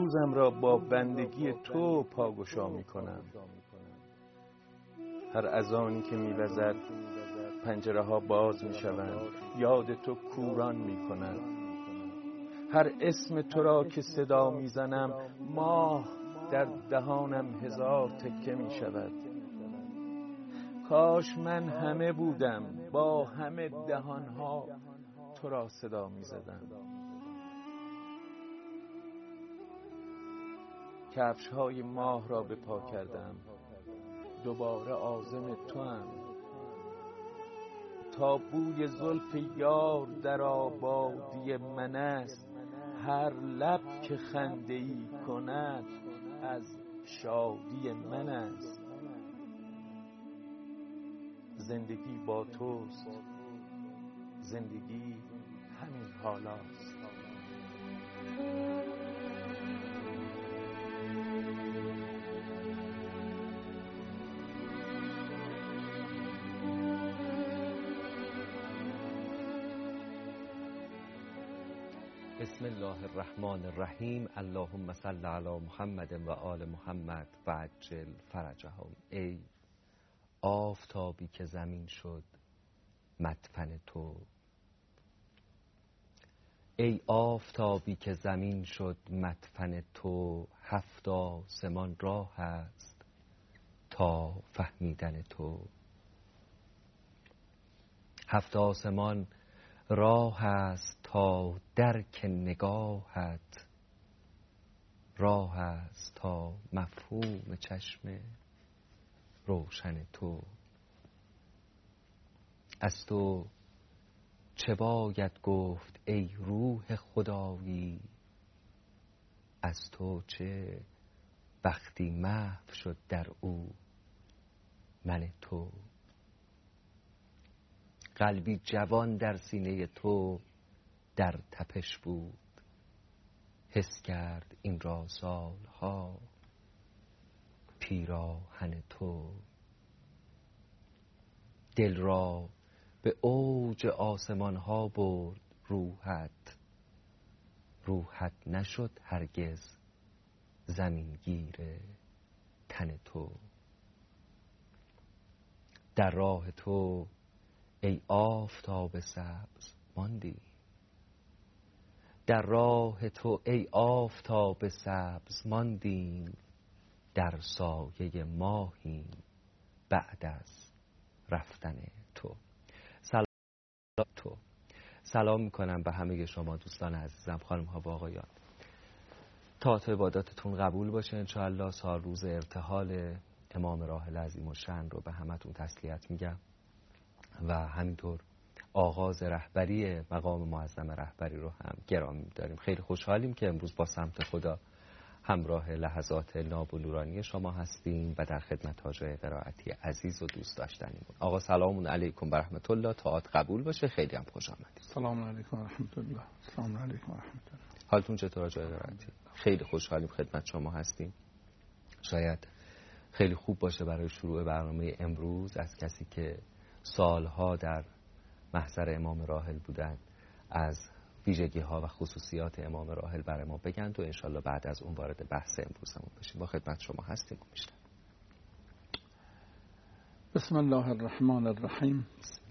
روزم را با بندگی تو پاگشا می کنم. هر اذانی که می وزد پنجره ها باز می شوند، یاد تو کوران می کنم. هر اسم تو را که صدا می زنم ماه در دهانم هزار تکه می شود. کاش من همه بودم با همه دهانها تو را صدا می زدم. کفش های ماه را به پا کردم، دوباره عازم تو هم. تا بوی زلف یار در آبادی من است، هر لب که خنده ای کند از شادی من است. زندگی با توست، زندگی همین حالاست. بسم الله الرحمن الرحیم. اللهم صل علی محمد و آل محمد و عجل فرجهم. ای آفتابی که زمین شد مدفن تو، ای آفتابی که زمین شد مدفن تو، هفت آسمان راه است تا فهمیدن تو. هفت آسمان راه است تا درک نگاهت، راه است تا مفهوم چشم روشن تو. از تو چه باید گفت ای روح خدایی، از تو چه وقتی محو شد در او من تو. قلبی جوان در سینه تو در تپش بود، حس کرد این را سالها پیراهن تو. دل را به اوج آسمان ها برد روحت، روحت نشد هرگز زمینگیر تن تو. در راه تو ای آفتاب سبز ماندی، در راه تو ای آفتاب سبز ماندیم، در سایه ماهیم بعد از رفتن تو. سلام میکنم به همه شما دوستان عزیزم، خانم ها و آقایان. طاعت عباداتتون قبول باشه انشاءالله. سال روز ارتحال امام راحل عظیم الشأن رو به همتون تسلیت میگم و همینطور آغاز رهبری مقام معظم رهبری رو هم گرامی داریم. خیلی خوشحالیم که امروز با سمت خدا همراه لحظات ناب و نورانی شما هستیم و در خدمت حاجی قرائتی عزیز و دوست داشتنیمون. آقا سلام علیکم و رحمت الله. طاعت قبول باشه. خیلی هم خوش آمدید. سلام علیکم و رحمت الله. سلام علیکم و رحمت الله. حالتون چطور حاجی قرائتی؟ خیلی خوشحالیم خدمت شما هستیم. شاید خیلی خوب باشه برای شروع برنامه امروز از کسی که سالها در محضر امام راحل بودن از ویژگی ها و خصوصیات امام راحل برای ما بگن و انشالله بعد از اون وارد بحث امروزمون بشیم. با خدمت شما هستیم. بسم الله الرحمن الرحیم.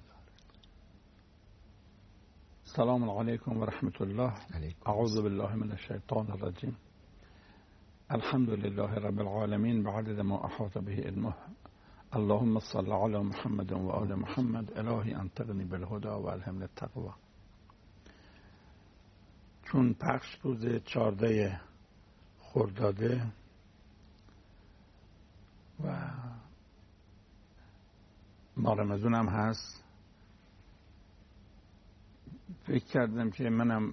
سلام علیکم و رحمت الله. اعوذ بالله من الشیطان الرجیم. الحمد لله رب العالمین بعدد ما احاط به علمه. اللهم صل علی محمد و آل محمد. الهی انطقنی بالهدى و الهمنی التقوی. چون پخش روز 14 خرداده و ماه رمضان هم هست، فکر کردم که منم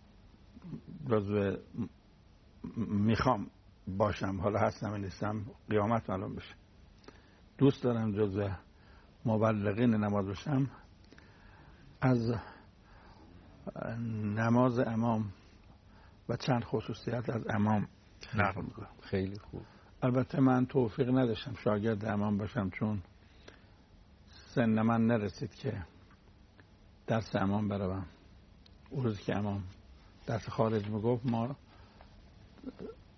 جزو میخوام باشم، حالا هستم نیستم قیامت معلوم بشه، دوست دارم جزو مبلغین نماز باشم. از نماز امام و چند خصوصیت از امام نقل میکنم. خیلی خوب. البته من توفیق نداشتم شاگرد امام باشم، چون سن من نرسید که درس امام بروم. اون روز که امام درس خارج میگفت ما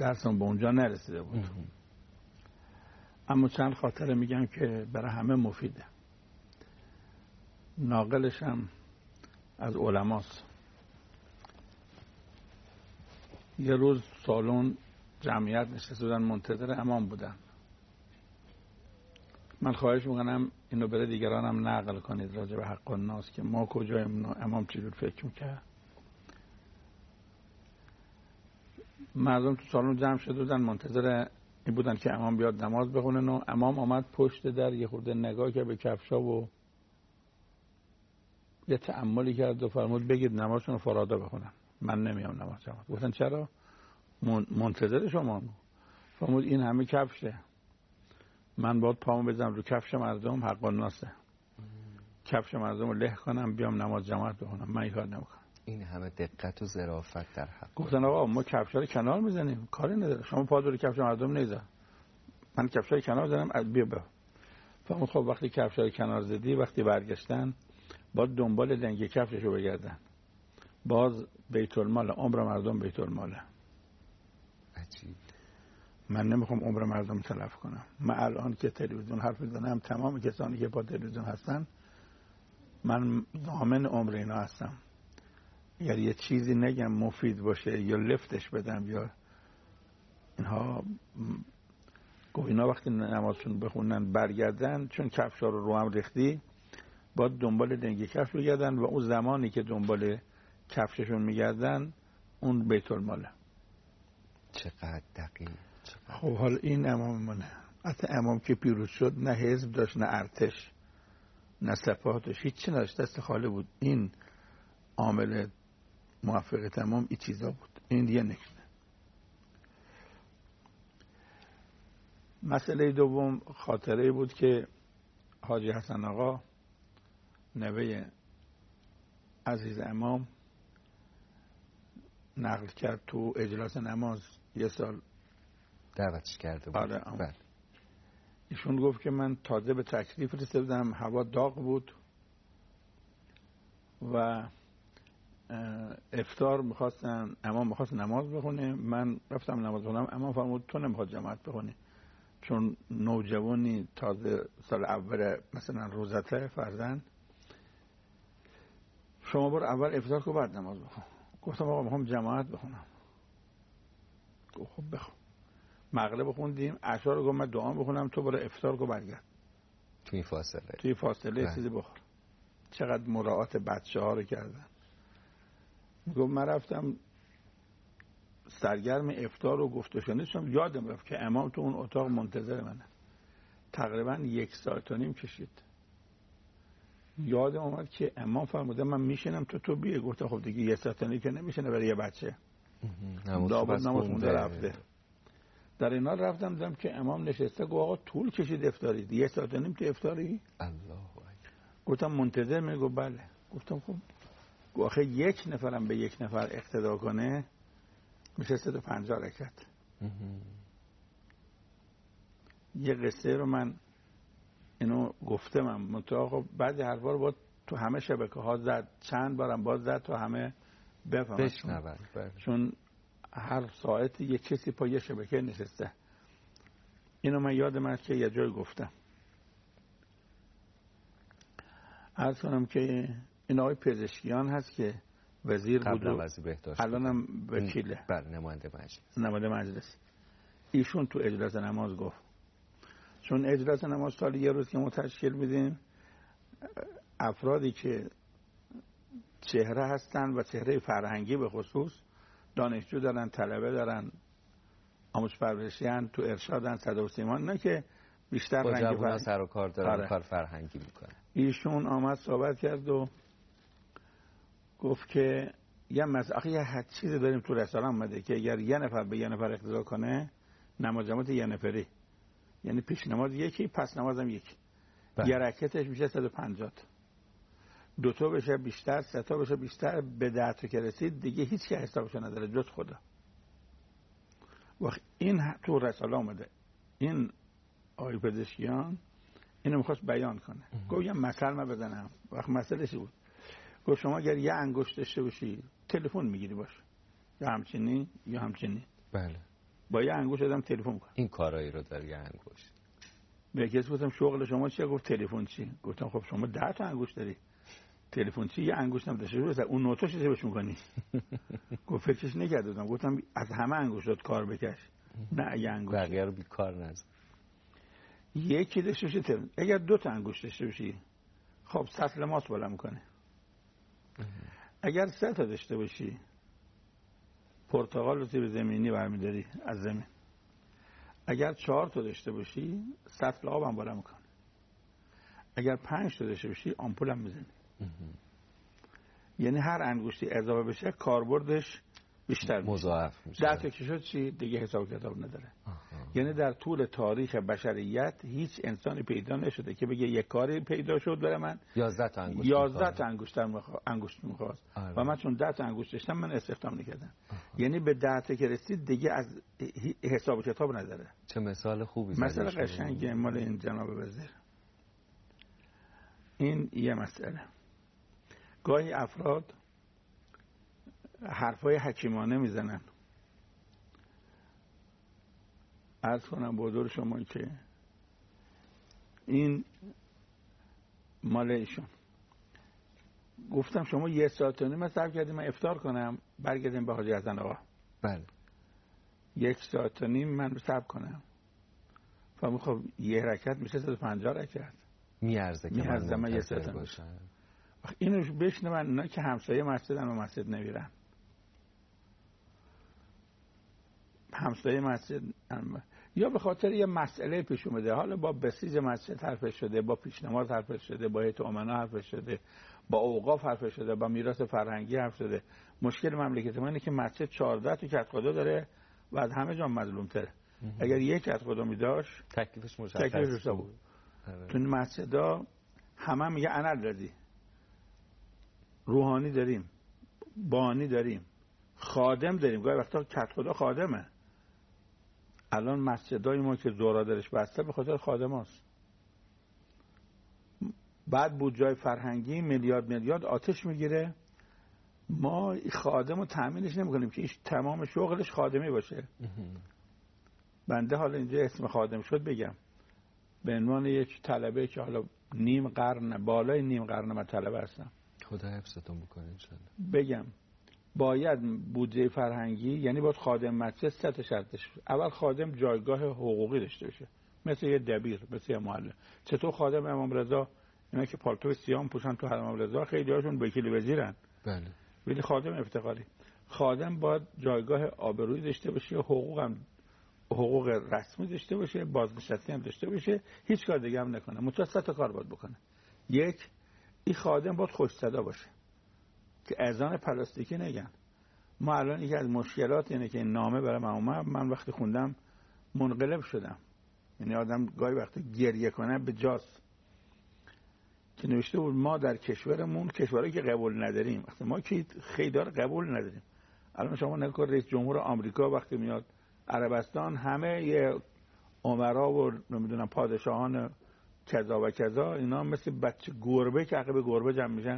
درسم به اونجا نرسیده بود. اما چند خاطره میگم که برای همه مفیده. ناقلشم از علماست. یه روز سالن جمعیت نشسته بودن منتظر امام بودن. من خواهش میکنم اینو برای دیگرانم نقل کنید راجع به حق الناس که ما کجاییم، امام چی جور فکر میکرد. مردم تو سالن جمع شده بودن منتظر این بودن که امام بیاد نماز بخونه و امام آمد پشت در یه خورده نگاه که به کفشا و یه تأملی کرد و فرمود بگید نمازشون رو فرادا بخونن، من نمیام نماز جماعت. گفتن چرا؟ منتظر شما. فرمود این همه کفشه، من باید پامو بزنم رو کفش مردم، حق الناسه، کفش مردم رو له کنم بیام نماز جماعت بخونم، من این کار نمیکنم. این همه دقت و ظرافت در حق. گفتن آقا ما کفشا رو کنار میزنیم، کاری نداره، شما پا رو کفش مردم نمیذار، من کفشا رو کنار زدم، بیا بیا. فرمود خب وقتی کفشا رو کنار زدی، وقتی برگشتن باید دنبال لنگ کفششو بگردن، باز بیت المال، عمر مردم بیت الماله. عجیب. من نمیخوام عمر مردم تلف کنم. من الان که تلویزیون حرف میزنم، تمام کسانی که با تلویزیون هستن من ضامن عمر اینا هستم. اگر یه چیزی نگم مفید باشه یا لفتش بدم یا اینها اینا وقتی نمازشون بخونن برگردن، چون کفشا رو هم ریختی، باید دنبال لنگ کفش بگردن و اون زمانی که دنبال کفششون میگردن اون بیت الماله. چقدر دقیق. خب حالا این امام منه. حتی امام که پیروز شد نه حزب داشت، نه ارتش، نه سپاه داشت، هیچ چی نداشت، دست خالی بود. این عامل موفقیت امام این چیزا بود. این دیگه نکته. مسئله دوم خاطره بود که حاجی حسن آقا نوه عزیز امام نقل کرد تو اجلاس نماز یه سال دعوتش کرده بود. آره. ایشون گفت که من تازه به تکلیف رسیده بودم، هوا داغ بود و افطار میخواستن، امام میخواست نماز بخونه، من رفتم نماز بخونم. امام فرمود تو نمیخواد جماعت بخونی چون نوجوانی تازه سال اول مثلا روزته فرزند، شما برو اول افطار کن بعد نماز بخون. گفتم آقا میخوام جماعت بخونم. گفت خب بخون. مغرب خوندیم، عشا رو گفت من دعا بخونم، تو برو افطار کن برگرد. توی فاصله چیزی بخور. چقدر مراعات بچه ها رو کردن. گفت من رفتم سرگرم افطار و گفت و شنید شدم، یادم رفت که امام تو اون اتاق منتظر منه. تقریبا 1 ساعت و نیم کشید. یادم اومد که امام فرموده من میشینم تو بیه. گفتم خب دیگه 1 ساعت و نیم که نمیشینه برای یه بچه. نماز خونده رفته. در اینا رفتم دیدم که امام نشسته. گفت آقا طول کشید افطاری، 1 ساعت و نیم که افطاری؟ الله اکبر. گفتم منتظر می؟ گفت بله. گفتم خب آخه 1 نفرم به 1 نفر اقتدا کنه میشه 150 رکعت. یه قصه رو من اینو گفتم، منتها خب بعضی حرفا رو باید تو همه شبکه ها زد، چند بارم باز زد تو همه بفهمن، چون هر ساعت یه کسی پا یه شبکه نشسته. اینو من یادم هست که یه جای گفتم. عرض کنم که این آقای پزشکیان هست که وزیر بود و الانم وکیله، نماینده مجلس. ایشون تو اجلاس نماز گفت، چون اجلاس نماز سال یه روز که ما تشکیل میدیم، افرادی که چهره هستن و چهره فرهنگی به خصوص، دانشجو دارن، طلبه دارن، آموزش پرورشیان، تو ارشادن، صدا و سیما، نه که بیشتر با جوونا سر و کار دارن، کار فرهنگی میکنن. ایشون آمد صحبت کرد و گفت که یه چیزی داریم تو رسانه اومده که اگر یه نفر به یه نفر اقتدا کنه نماز جماعت یه نفری، یعنی پیش نماز یکی، پس نماز هم یکی. یه رکعتش میشه 150 تا، 2 تا بشه بیشتر، 3 تا بشه بیشتر، به 10 تا که رسید دیگه هیچ که حسابشو نداره جز خدا. وقت این تو رساله اومده. این آقای پزشکیان اینو میخواست بیان کنه. گفت یه مثل من بزنم. وقت مسئله چی بود؟ گفت شما اگر یه انگشت داشته باشی تلفن میگیری باشه، یا همچینی یا همچینی. بله. با یه انگشت دادم تلفن میکنم. این کارایی رو داره یه انگشت. به کسی گفتم شغل شما چیه؟ گفت تلفن چی؟ گفتم خب شما 10 تا انگشت داری، تلفن چی؟ یه انگشتم داشته باشه، اون نوتاش چه بهش میکنی؟ گفت فکرش نکردم. گفتم از همه انگشتات کار بکش، نه یه انگشت. بقیه رو بیکار نذار. یکی داشته باشه تلفن. اگر 2 تا انگشت داشته باشی خب سطل ماست بالا میکنه. اگر 3 تا داشته باشی پرتقال رو زیر زمینی برمیداری از زمین. اگر 4 تا داشته باشی سطل آب هم بالا میکنه. اگر 5 تا داشته باشی آمپول هم میزنی. یعنی هر انگشتی اضافه بشه کاربردش بیشتر میشه، مضاعف میشه. 10 تا که شد چی دیگه حساب کتاب نداره. یعنی در طول تاریخ بشریت هیچ انسانی پیدا نشده که بگه یک کاری پیدا شد برای من 11 تا انگشت 11 تا انگشت میخواست و من چون 10 تا انگشت داشتم من استخدام نکردم. یعنی به 10 تا که رسید دیگه از حساب کتاب نداره. چه مثال خوبی زدی. مثلا قشنگه مال این جناب وزیر. این یه مسئله. گاهی افراد حرفای حکیمانه میزنن. عرض کنم با حضور شما که این مال ایشون. گفتم شما 1 ساعت و نیم صبر کردیم من افطار کنم برگردیم به حاجی حسن آقا. بله. 1 ساعت و نیم من صبر کنم. فهم خب یه رکعت میشه 150 رکعت. میارزه که من 1 ساعت باشم. اینو بشنون اینا که همسایه مسجدن و مسجد نمیرن. همسایه مسجد یا به خاطر یه مسئله پیش اومده، حالا با بسیج مسجد حرفش شده، با پیشنماز حرفش شده، با هیئت امنا حرفش شده، با اوقاف حرفش شده، با میراث فرهنگی حرف شده. مشکل مملکت ما اینه که مسجد 14 تا کدخدا داره و از همه جا مظلوم تره. اگر یک کدخدا می داشت تکلیفش مشخص بود. تو این مسجدها همه میگه انا الذی، روحانی داریم، بانی داریم، خادم داریم. گاهی وقتا کدخدا خادمه. الان مسجدای ما که زورادرش بسته به خاطر خادم هاست. بعد بود جای فرهنگی میلیارد آتش میگیره. ما خادم رو تأمینش نمی کنیم که ایش تمام شغلش خادمی باشه. بنده حالا اینجا اسم خادم شد بگم به عنوان یک طلبه که حالا بالای نیم قرن من طلبه هستم، خدا حفظتون بکنه انشالله، بگم باید بودجه فرهنگی، یعنی باید خادم مسجد 3 تا شرطش. اول خادم جایگاه حقوقی داشته باشه، مثل یه دبیر، مثل یه معلم. چطور خادم امام رضا، اینا که پالتو سیام پوشن تو حرم امام رضا خیلی هاشون وکیل وزیرن، بله، ولی خادم افتخاری. خادم باید جایگاه آبرویی داشته باشه، حقوق رسمی داشته باشه، بازنشسته هم داشته باشه، هیچ کار دیگه هم نکنه. متوسط کار باید بکنه. یک، این خادم باید خوش صدا باشه که اذان پلاستیکی نگن. ما الان یکی از مشکلات اینه که این نامه برای من وقتی خوندم منقلب شدم. یعنی آدم گاهی وقتی گریه کنه به جاست که نوشته بود ما در کشورمون، کشورهایی که قبول نداریم، وقتی ما که خیلی دار قبول نداریم. الان شما نگاه رئیس جمهور آمریکا وقتی میاد عربستان، همه یه امرا و نمیدونم پادشاهان کذا و کذا، اینا مثل بچه گربه که عقب گربه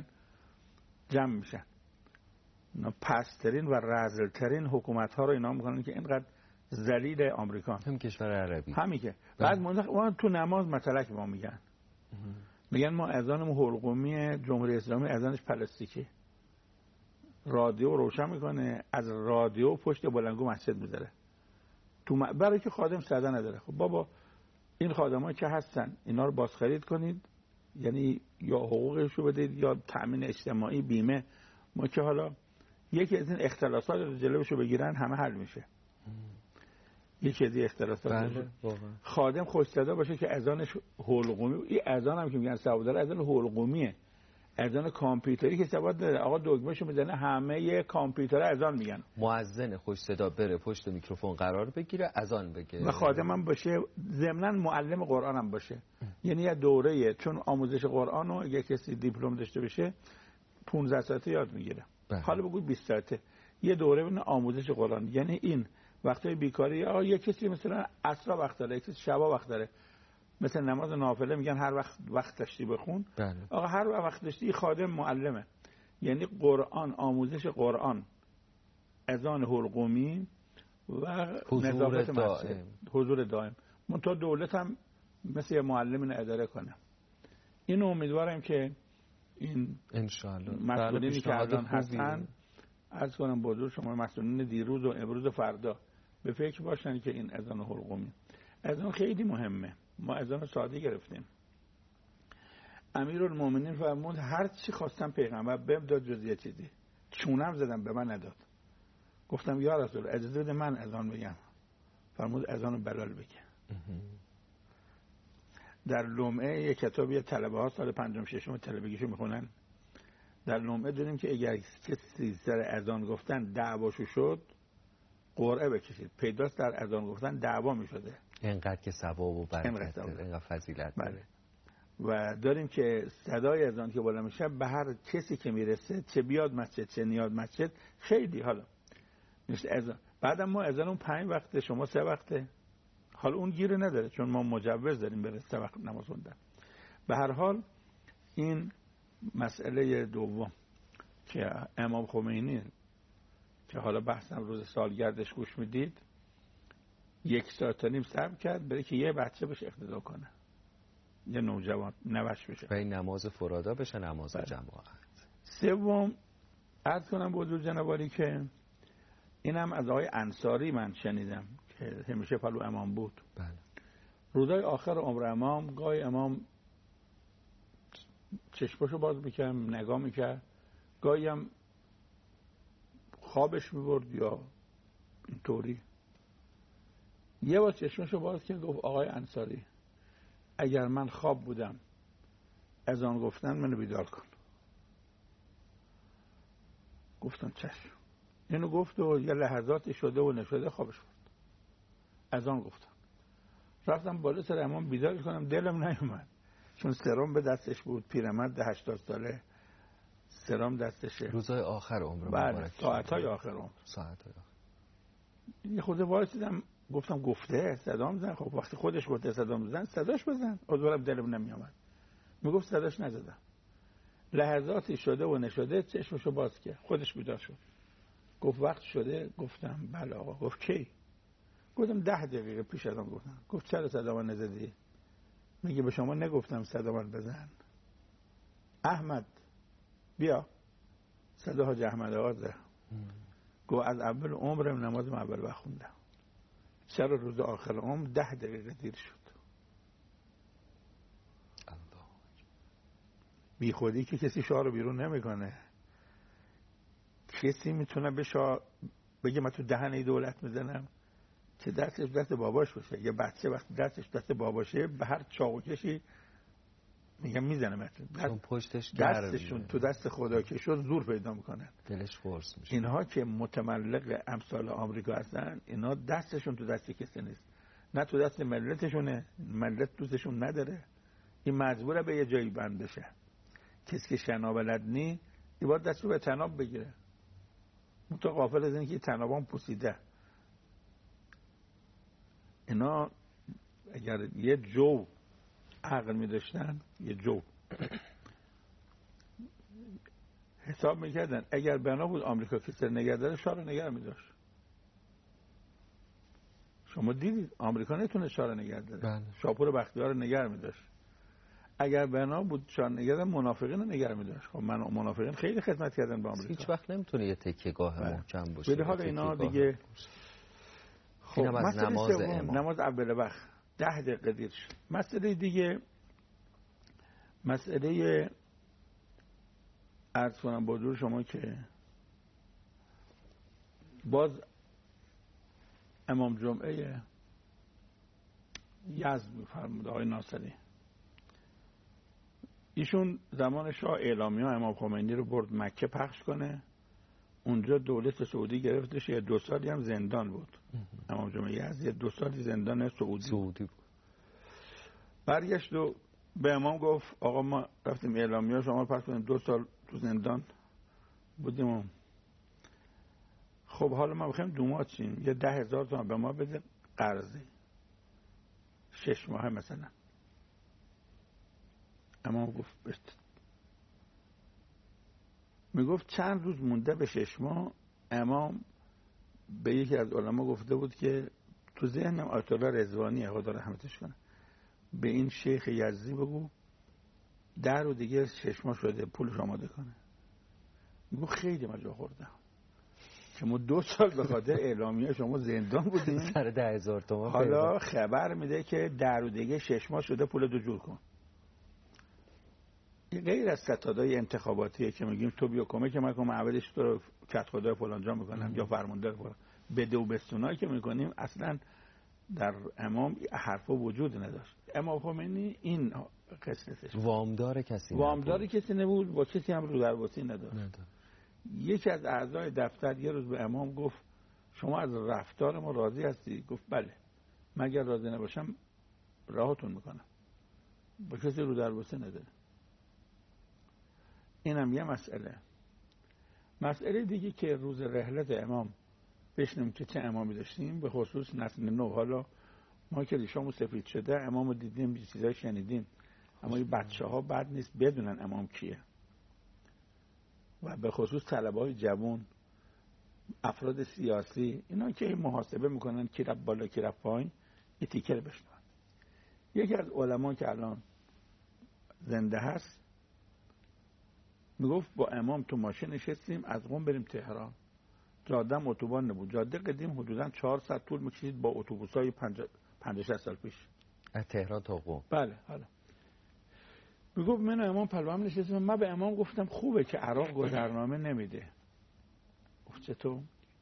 جمع میشن. اینا پسترین و رذلترین حکومت ها رو اینا میکنن که اینقدر ذلیل آمریکان، هم کشور عربی همین که بعد ما تو نماز مطلق ما میگن ما اذانمون حلقومی، جمهوری اسلامی اذانش پلاستیکی، رادیو روشن میکنه، از رادیو پشت بلندگو مسجد میذاره برای که خادم صدا نداره. خب بابا این خادمایی که هستن اینا رو بازخرید کنید، یعنی یا حقوقشو بدید یا تأمین اجتماعی، بیمه. ما که حالا یکی از این اختلاسات رو جلوشو بگیرن همه حل میشه. یکی از این اختلاسات خادم خوش صدا باشه که اذانش حلقومی. این اذان هم که میگن ثواب داره، اذان حلقومیه، اذان کامپیوتری که ثواب داره. آقا دکمهشو میزنه همه کامپیوتر اذان میگن. مؤذن خوش صدا بره پشت میکروفون قرار بگیره اذان بگه و خادم هم باشه، ضمناً معلم قرآن هم باشه. یعنی یه دوره، چون آموزش قرآن رو اگه کسی دیپلم داشته باشه 15 ساعته یاد میگیره. حالا بگو 20 ساعته یه دوره بین آموزش قرآن. یعنی این وقتای بیکاری یه کسی مثلا عصر وقت داره، کسی شب وقت داره، مثلا نماز نافله میگن هر وقت داشتی بخون. آقا هر وقت داشتی خادم معلمه. یعنی قرآن، آموزش قرآن، اذان حلقومی، و نظافت مسجد، حضور دائم. منتها دولت هم مثل معلم اینو اداره کنه. اینو امیدوارم که این انشاءالله مسئولینی که الان هستن، عرض کنم به حضور شما، مسئولین دیروز و امروز و فردا به فکر باشن که این اذان حلقومی، اذان خیلی مهمه. ما اذان ساده گرفتیم. امیرالمومنین فرمود هر چی خواستم پیغمبر بهم داد جز یه چیزی. چونم زدم به من نداد. گفتم یا رسول اجازه بده من اذان بگم. فرمود اذان بلال بگه. در لمعه یک کتابی طلبه ها سال 5م 6م طلبگیشو میخونن. در لمعه دونیم که اگر کسی سر اذان گفتن دعواشو شد قرعه بکشید. پیداست در اذان گفتن دعوا میشده. اینقدر که ثواب و برکت داره، اینقدر فضیلت داره. و داریم که صدای اذان که بالا میشه به هر کسی که میرسه، چه بیاد مسجد چه نیاد مسجد، خیلی حالا مثل اذان. بعدم ما اذان اون 5 وقته، شما 3 وقته. حالا اون گیره نداره چون ما مجوز داریم برای 3 وقت نماز خوندن. به هر حال این مسئله دوم که امام خمینی که حالا بحثم روز سالگردش گوش میدید 1.5 ساعت صبر کرد برای که یه بچه بهش اقتدا کنه، یه نوجوان نوش بشه و این نماز فرادا بشه نماز جماعت. سوم عرض کنم به حضور جناب عالی که اینم از آقای انصاری من شنیدم که همیشه پلو امام بود. بله. روزای آخر عمر امام گاهی امام چشمشو باز میکرد نگاه میکرد، گاهی هم خوابش میبرد یا اینطوری. یه بار چشمشو باز کرد گفت آقای انصاری اگر من خواب بودم اذان گفتن منو بیدار کن. گفتم چشم. اینو گفت و یه لحظاتی شده و نشده خوابش برد. اذان گفتم. رفتم بالا سر امام بیدار کنم، دلم نیومد چون سرم به دستش بود، پیرمرد 80 ساله سرم دستشه. روزای آخر عمر مبارک، ساعتهای آخر عمر. یه خود وایسیدم گفتم گفته صدا میزن. خب وقتی خودش گفته صدا میزن صداش بزن. امیدوارم دلم نمیامد. میگفت صداش نزدم. لحظاتی شده و نشده چشمشو باز کرد، خودش بیدار شد. گفت وقت شده؟ گفتم بله آقا. گفت کی؟ گفتم 10 دقیقه پیش ازم گفتم. گفت چرا صدا من نزدی؟ میگه به شما نگفتم صدا من بزن؟ احمد بیا. صدا حاج احمد آقا. گفت از اول عمرم نماز اول وقت خوندم. چرا روز آخر عمر 10 دقیقه دیر شد؟ بی خودی که کسی شاه رو بیرون نمیکنه. کسی میتونه بگه من تو دهن دولت میزنم که دستش دست باباش باشه. یه بچه وقتی دستش دست باباشه به هر چاقو کشی میگم میزنه. چون پشتش دستشون تو دست خدا که شد زور پیدا میکنن، دلش قرص میشه. اینها که متملق امثال آمریکا هستن اینا دستشون تو دست کسی نیست، نه تو دست ملتشونه. ملت دوستشون نداره. این مجبوره به یه جایی بند بشه. کسی که شنا بلد نی این باید دست رو به تناب بگیره. منطقه غافل از این که تنابان پوسیده. اینا اگر یه جو عقل می داشتن، یه جو حساب میکردن اگر بنا بود آمریکا کسی نگه داره شاه رو نگه می داشت. شما دیدید آمریکا نتونه شاه رو نگه داره. شاپور بختیار رو نگه می داشت. اگر بنا بود شاه نگه داره منافقین رو نگه می داشت. خب منافقین خیلی خدمت کردن با آمریکا. هیچ وقت نمیتونه یه تکیه‌گاه محکم باشه. ولی حالا اینا دیگه خب نماز اول وقت 10 دقیقه دیر شد. مسئله دیگه، مسئله عرض کنم با حضور شما که باز امام جمعه یزد می‌فرمود آقای ناصری، ایشون زمان شاه اعلامیه امام خمینی رو برد مکه پخش کنه. اونجا دولت سعودی گرفتش. یه 2 سالی هم زندان بود. امام جمعه یزد یه 2 سالی زندان سعودی بود. برگشت و به امام گفت آقا ما رفتیم اعلامیه شما پس کنیم 2 سال تو زندان بودیم. خب حالا ما بخوایم دومات شیم یه 10,000 تومان به ما بده قرضی 6 ماه مثلا. امام گفت بست. میگفت چند روز مونده به 6 ماه امام به یکی از علما گفته بود که تو ذهنم آیت الله رضوانی خدا رحمتش کنه، به این شیخ یزدی بگو در و دیگه چشما شده پولش آماده کنه. میگو خیلی من جا خوردم که ما 2 سال به خاطر اعلامیه شما زندان بودیم، سر 10,000 تومان حالا خبر میده که در و دیگه چشما شده پول 2 جور کن. غیر از ستادای انتخاباتیه که میگیم تو بیا کمک من کن، معبدش تو رو کت خدای فلان جا میکنم یا فرمانده فلان، بده و بستونایی که میکنیم اصلا در امام حرفا وجود نداشت. امام خمینی این قصتش وامدار کسی نبود، با کسی هم رو درواسی نداشت. یکی از اعضای دفتر یه روز به امام گفت شما از رفتار ما راضی هستی؟ گفت بله، مگر راضی نباشم راهتون میکنم. با کسی رو درواسی نداره. اینم یه مسئله دیگه که روز رحلت امام بشنیم که چه امامی داشتیم، به خصوص نسل نو. حالا ما که ریشامو سفید شده امامو دیدیم، چیزای شنیدیم، اما این بچه ها بد نیست بدونن امام کیه، و به خصوص طلبه‌های جوان، افراد سیاسی، اینا که محاسبه میکنن کی رفت بالا کی رفت پایین، این تیکر بشنون. یکی از علما که الان زنده هست میگفت با امام تو ماشین نشستیم از قم بریم تهران، جاده اتوبان نبود، جاده قدیم حدوداً 4 ساعت طول میکشید با اتوبوسای 50 سال پیش از تهران تا قم. بله. حالا میگفت من و امام پلو هم نشستیم، من به امام گفتم خوبه که عراق گذرنامه نمیده. گفت چطور؟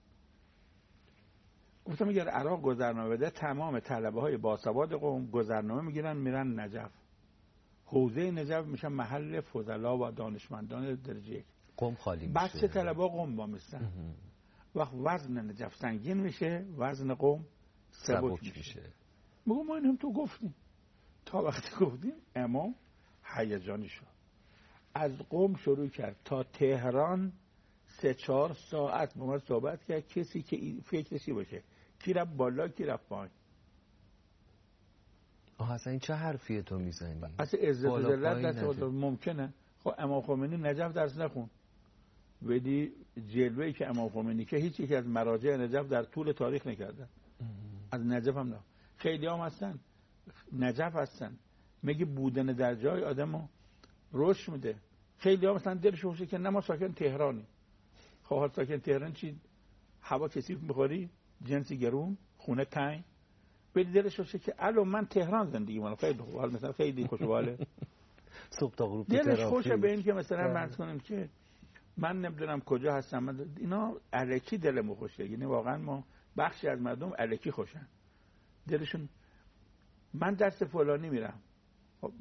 گفتم اگر عراق گذرنامه بده تمام طلبه های باسواد قم گذرنامه میگیرن میرن نجف، حوزه نجف میشن محل فضلا و دانشمندان درجه 1. قم خالی میشه، بچه طلبه قم وامیستن. وقت وزن نجف سنگین میشه، وزن قم سبک میشه. میگم ما اینم تو گفتیم. تا وقتی گفتیم امام هیجانی شد، از قم شروع کرد تا تهران 3-4 ساعت با ما صحبت کرد، کسی که فکرشی باشه کی رفت بالا کی رفت پایین. اصلا این چه حرفیه تو میزنی؟ اصلا عزت و ذلت دست ممکنه. خب امام خمینی نجف درس نخون، بدی جلوه‌ای که امام خمینی که هیچ یک از مراجع نجف در طول تاریخ نکردن، از نجف هم نه. خیلی هم هستن نجف هستن میگه بودن در جای آدمو رشد میده. خیلی هم مثلا دلش خوشه که نه ما ساکن تهرانی. خب حال ساکن تهران چی؟ هوا کثیف میخوری، جنسی گرون، خونه تنگ. ولی دلش خوشه که الان من تهران زندگی منم خیلی خوب، حال مثلا خیلی خوشحاله. صبح تا غروب دلش خوشه به این که مثلا فرض کنیم که من نمیدونم کجا هستم، اینا الکی دلمو خوشه. یعنی واقعا ما بخشی از مردم الکی خوشن، دلشون من درس فلانی میرم. خب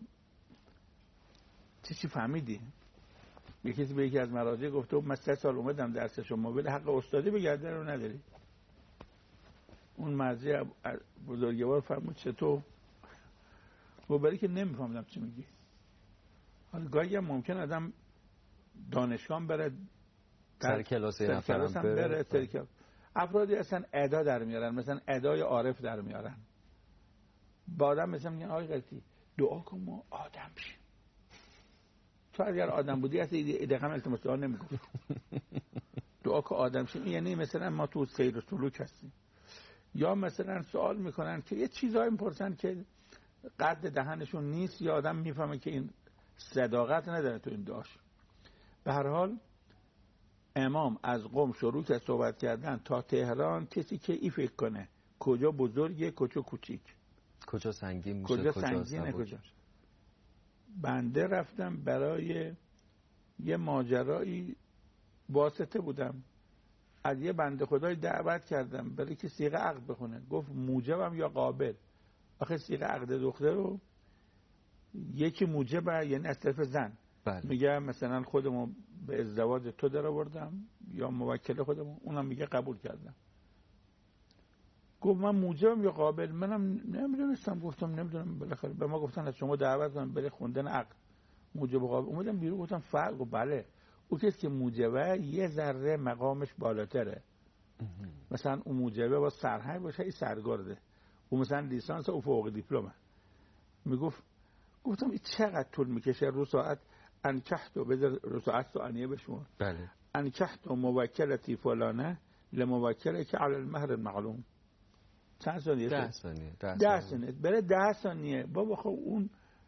چی فهمیدی؟ یکی به یکی از مراجع گفته من 3 سال اومدم درس شما، ولی حق استادی بگرده رو نداری. اون مرجع بزرگوار فرمود چطور؟ گفت برای که نمیفهمیدم چی میگی. حالا گاهی هم ممکن آدم دانشگاه بره سر کلاس هم بره افرادی اصلا ادا در میارن، مثلا ادای عارف در میارن. با آدم مثلا میگن آقای قطی دعا کن ما آدم شیم. تو اگر آدم بودی اصلا دقیقا التماس دعا نمیگفت. دعا کن آدم شیم یعنی مثلا ما تو سیر و سلوک هستیم. یا مثلا سوال میکنن که یه چیزایی میپرسن که قد دهنشون نیست، یا آدم میفهمه که این صداقت نداره تو این دعاش. به هر حال امام از قم شروع که صحبت کردن تا تهران، کسی که ای فکر کنه کجا بزرگه کجا کوچیک، کجا سنگین میشه کجا سنگینه کجا. بنده رفتم برای یه ماجرایی واسطه بودم، از یه بنده خدای دعوت کردم برای که صیغه عقد بخونه. گفت موجبم یا قابل؟ آخه صیغه عقد دختر رو یکی موجبه یعنی از طرف زن. بله. میگه مثلا خودمو به ازدواج تو در آوردم یا موکل خودمو، اونم میگه قبول کردم. گفت من موجبم یا قابل؟ منم نمیدونستم، گفتم نمیدونم. بالاخره به ما گفتن از شما دعوت کنم برای خوندن عقد موجب و قابل. اومدم بیرون گفتم فرق. بله او کسی که موجبه یه ذره مقامش بالاتره. مثلا اون موجبه با سرهنگ باشه این سرگرده، او مثلا لیسانس او فوق دیپلمه. گفتم این چقدر طول میکشه؟ رو ساعت انکحت و بذار رو ساعت ثانیه بشمار. بله. انکحت و موکلتی فلانه لموکله که علی المهر معلوم. چند ثانیه؟ 10 ثانیه. 10 ثانیه. بره 10 ثانیه. بابا خب اون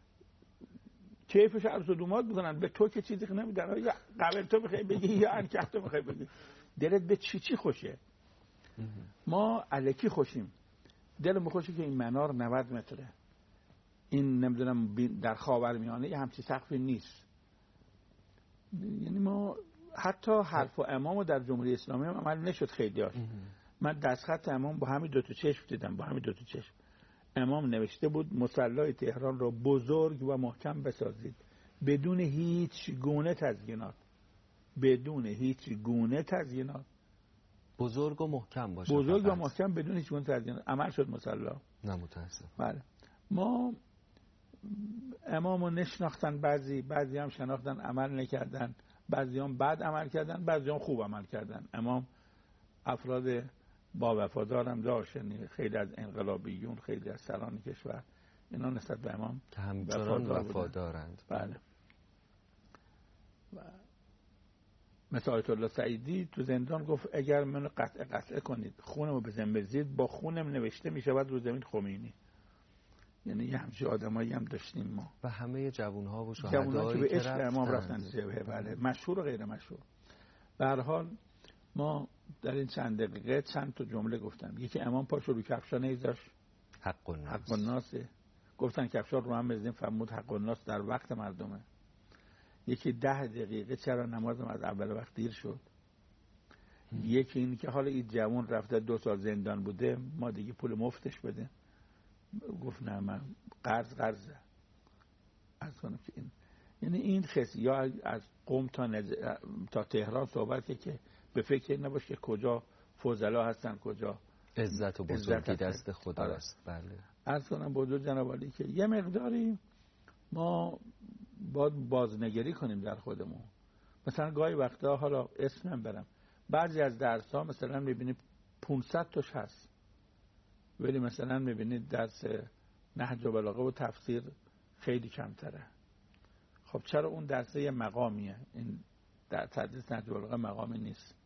کیفش عرض و دومات میکنن، به تو که چیزی نمیدن. یا قبل تو میخوای بگی یا انکه تو میخوای بگی. دلت به چی خوشه؟ ما الکی خوشیم. دلم خوشه که این منار 90 متره، این نمیدونم در خاورمیانه یه همچین سقفی نیست. یعنی ما حتی حرف و امامو در جمهوری اسلامی هم عمل نشد خیلیاش. من دستخط امام با همین 2 تا چشم دیدم، با همین 2 تا چشم. امام نوشته بود مصلی تهران را بزرگ و محکم بسازید بدون هیچ گونه تزیینات. بدون هیچ گونه تزیینات. بزرگ و محکم باشه. بزرگ و محکم بدون هیچ گونه تزیینات. عمل شد مصلی. نه متاسف. بله. ما امامو نشناختن، بعضی هم شناختن عمل نکردن، بعضی هم بد عمل کردن، بعضی هم خوب عمل کردن. امام افراد با وفادارم داشت، یعنی خیلی از انقلابیون، خیلی از سران کشور اینا نسبت به امام که همچنان وفادارند. بله. مثل آیت الله سعیدی تو زندان گفت اگر منو قطع کنید، خونمو به زمین بریزید، با خونم نوشته میشود رو زمین خمینی. یعنی یه همچین آدمایی هم داشتیم ما. و همه جوان‌ها و شهدایی که به عشق امام رفتن جبهه. بله، مشهور و غیر مشهور. به هر حال ما در این چند دقیقه چند تا جمله گفتم. یکی امام پاشو رو کفشا نیذاشت، حق الناس. گفتن کفشا رو هم بزنیم، فرمود حق الناس در وقت مردمه. یکی 10 دقیقه چرا نمازم از اول وقت دیر شد. یکی این که حالا این جوان رفته 2 سال زندان بوده، ما دیگه پول مفتش بده. گفت نه من قرض از کنم که این، یعنی این خیلی یا از قم تا تهران صحبت که به فکر نباش که کجا فضلا هستن، کجا عزت و بزرگی دست خدا است. بله. عرض کنم بزرگ جناب عالی که یه مقداری ما باید بازنگری کنیم در خودمون. مثلا گاهی وقتا، حالا اسمم برم، بعضی از درس ها مثلا میبینید 500 تاش هست، ولی مثلا میبینید درس نهج و بلاغه و تفسیر خیلی کمتره. خب چرا؟ اون درسه یه مقامیه، این در تدریس نهج و بلاغه مقامی نیست.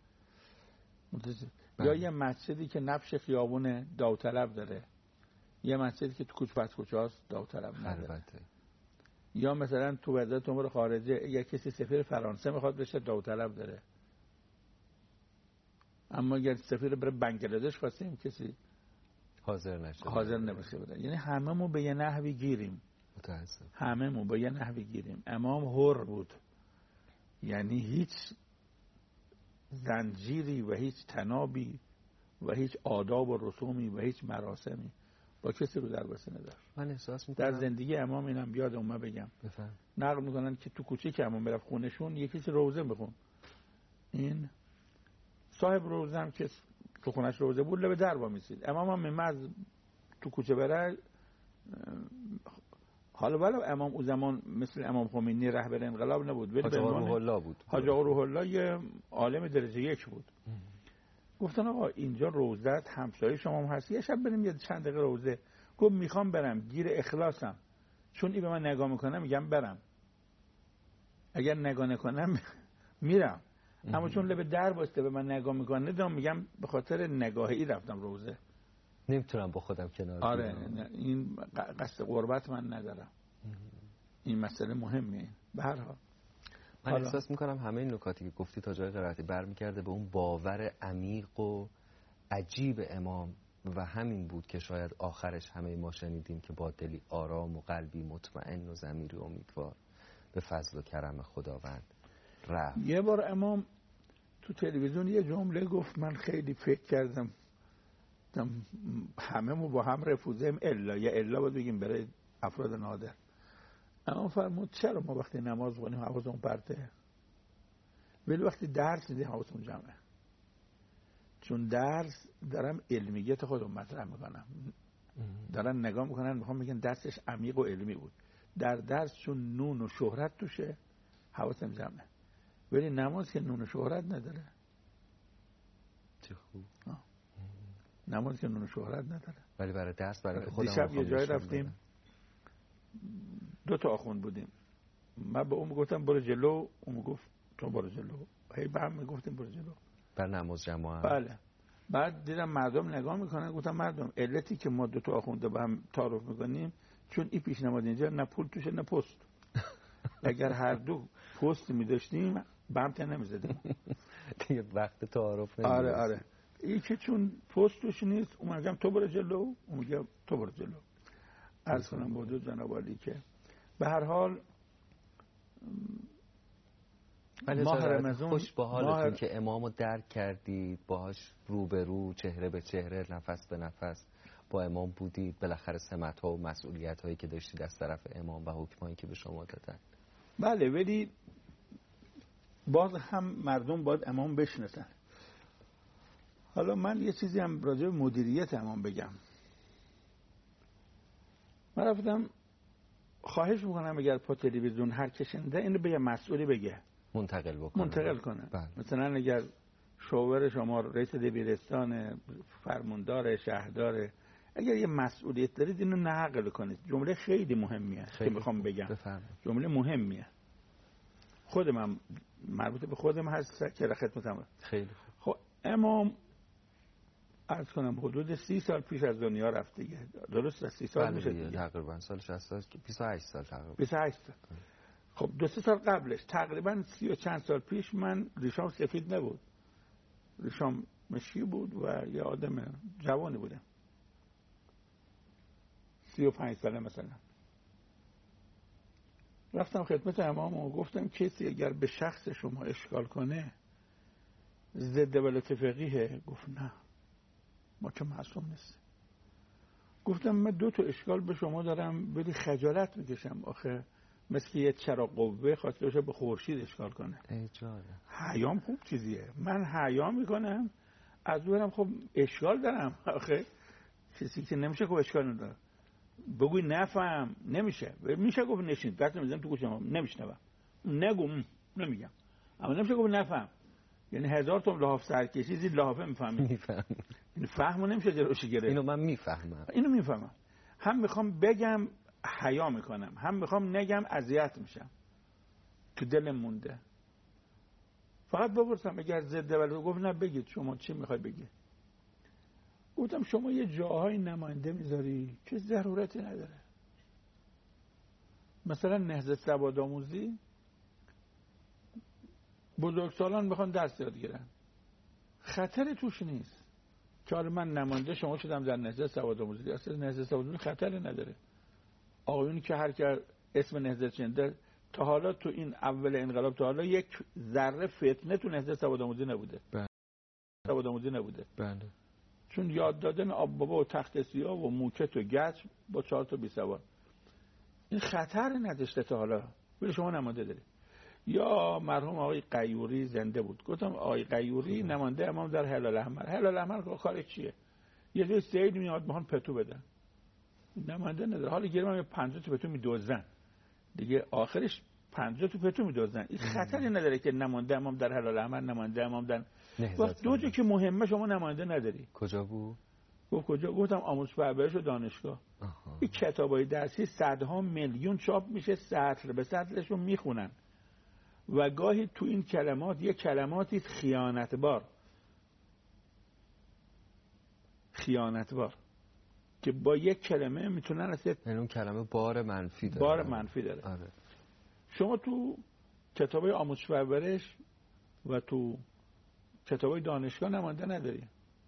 یا یه مسجدی که نبش خیابون داوطلب داره، یه مسجدی که تو کوچه پس کوچه هاست داوطلب نداره. یا مثلا تو وزارت امور خارجه اگه کسی سفیر فرانسه میخواد بشه داوطلب داره، اما اگر سفیر بره بنگلادش خواستیم کسی حاضر نمیشه بده. یعنی هممون به یه نحوی گیریم. متاسف. هممون به یه نحوی گیریم. امام حر بود، یعنی هیچ زنجیری و هیچ تنابی و هیچ آداب و رسومی و هیچ مراسمی با کسی رو در بسته نداشت. من احساس میکنم در زندگی امام اینم یادم من بگم، نقل میکنن که تو کوچه که امام برفت خونشون یکی چیز روزه بخون. این صاحب روزه هم که تو خونش روزه بود لب در با میسید. امام هم ممز تو کوچه بره. حالا ولو امام او زمان مثل امام خمینی رهبر انقلاب نبود، ولی حاج آقا روح الله بود. حاج آقا روح الله یه عالم درجه 1 بود. گفتن آقا اینجا روزت همسایه شما هم هست، یه شب بریم یه چند دقیقه روزه. گفت میخوام برم، گیر اخلاصم، چون این به من نگاه میکنه میگم برم، اگر نگاه نکنم میرم، اما چون لب در باسته به من نگاه میکنه ندام، میگم به خاطر نگاهی رفتم روزه، نمیتونم با خودم کنار آره این قصد قربت من ندارم. این مسئله مهمه. به هر حال من احساس میکنم همه این نکاتی که گفتی تا جای قرائتی برمیگرده به اون باور عمیق و عجیب امام و همین بود که شاید آخرش همه ما شنیدیم که با دلی آرام و قلبی مطمئن و ضمیری امیدوار به فضل و کرم خداوند رفت. یه بار امام تو تلویزیون یه جمله گفت، من خیلی فکر کردم، همه ما با هم رفوزیم الا یا الا باید بگیم برای افراد نادر. اما فرمود چرا ما وقتی نماز بخونیم حواسمون پرته، ولی وقتی درس میدیم حواسمون جمعه؟ چون درس دارم علمیت خودم مطرح میکنم، دارن نگاه میکنن میخوام بگن درسش عمیق و علمی بود. در درس چون نون و شهرت توشه حواسم جمعه، ولی نماز که نون و شهرت نداره. چه خوب. نماز که نون و شهرت نداره، ولی برای درس برای خودم. دیشب یه جای رفتیم 2 تا آخوند بودیم، من به اون گفتم برو جلو، اون گفت تو برو جلو، هی به هم میگفتیم برو جلو بر نماز جماعت. بله. بعد دیدم مردم نگاه میکنن، گفتم مردم علتی که ما دو تا آخونده با هم تعارف میکنیم چون این پیشنهاد اینجا نه پول توشه نه پست. اگر هر دو پست میداشتیم به هم تن نمیزدیم دیگه وقت تعارف نمیشه. آره این که چون پست توش نیست، اون میگم تو برو جلو، اون میگم تو برو جلو. عرض کنم با حضور جناب عالی که به هر حال ماه رمضان خوش به حالتون که امامو درک کردید، باهاش روبرو، چهره به چهره، نفس به نفس با امام بودید، بالاخره سمت‌ها و مسئولیت‌هایی که داشتید از طرف امام و حکمایی که به شما دادن. بله، ولی باز هم مردم باید امام بشناسن. حالا من یه چیزی هم راجع به مدیریت امام بگم. من رفتم خواهش میکنم اگر پا تلویزیون هر کشنده اینو به یه مسئولی بگه منتقل کنه. مثلا اگر شوور شما رئیس دبیرستان، فرماندار، شهردار، اگر یه مسئولیت دارید اینو نقل کنید. جمله خیلی مهمیه که میخوام بگم. جمله مهمیه. خودم مربوط به خودم هست که خدمتم. خیلی خب امام عرض کنم حدود 30 سال پیش از دنیا رفت دیگه. درست 30 سال میشه دیگه. تقریبا سال 28 سال تقریبا. 28 سال. خب 2-3 سال قبلش تقریبا 30 و چند سال پیش من ریشام سفید نبود. ریشام مشکی بود و یه آدم جوانی بودم. 35 ساله مثلا. رفتم خدمت امام و گفتم کسی اگر به شخص شما اشکال کنه ضد ولایت فقیه؟ گفت نه، ما که معصوم نیست. گفتم من 2 تا اشکال به شما دارم ولی خجالت میکشم، آخه مثل یه چراغ قوه خواسته باشه به خورشید اشکال کنه. حیام خوب چیزیه، من حیا میکنم، از اونم خب اشکال دارم، آخه کسی که نمیشه که اشکال نداره. بگوی نفهم نمیشه، میشه گفت نشین دست میزنم تو گوشم نمیشنوم، نگو نمیگم، اما نمیشه گفت نفهم. یعنی 1000 تا لحاف سرکشی زیر لحافه میفهمی. این فهمو نمیشه جلوش گرفت. اینو من میفهمم. اینو میفهمم. هم میخوام بگم حیا میکنم، هم میخوام نگم اذیت میشم، تو دلم مونده. فقط بپرسم اگر ضد ولایت، گفت نه بگید شما چی میخوای بگید. گفتم شما یه جاهای نماینده میذاری که ضرورتی نداره، مثلا نهضت سواد آموزی بزرگسالان میخوان درس یاد گیرن، خطر توش نیست که حالا من نماینده شما شدم در نهضت سواد آموزی، اصلا نهضت سواد آموزی خطری نداره. آقایونی که هر که اسم نهضت شنیده تا حالا تو این اول انقلاب تا حالا یک ذره فتنه تو نهضت سواد آموزی نبوده. سواد آموزی نبوده. بله. چون یاد دادن آب بابا و تخت سیاه و موکت و گچ با 4 تا بی سواد این خطر نداشته تا حالا، ولی شما نماینده دارید. یا مرحوم آقای قیوری زنده بود، گفتم آقای قیوری نماینده امام در هلال احمر. هلال احمر کارش چیه؟ یه جای سید میاد میخوان پتو بدن، نماینده نداره. حالا گیرم 50 تا پتو میدوزن دیگه، آخرش 50 تا پتو میدوزن. این خطری نداره که نماینده امام در هلال احمر، نماینده امام در وقت 2 جا که مهمه شما نماینده نداری. کجا بود؟ گفت کجا؟ گفتم آموزش پرورش و دانشگاه. این کتابای درسی صدها میلیون چاپ میشه، سطر به سطرش رو میخونن و گاهی تو این کلمات یه کلماتی خیانتبار که با یک کلمه میتونن اصلا اون کلمه بار منفی داره. بار منفی داره. آره. شما تو کتابای آموزش پرورش و تو کتابای دانشگاه نماینده نداری،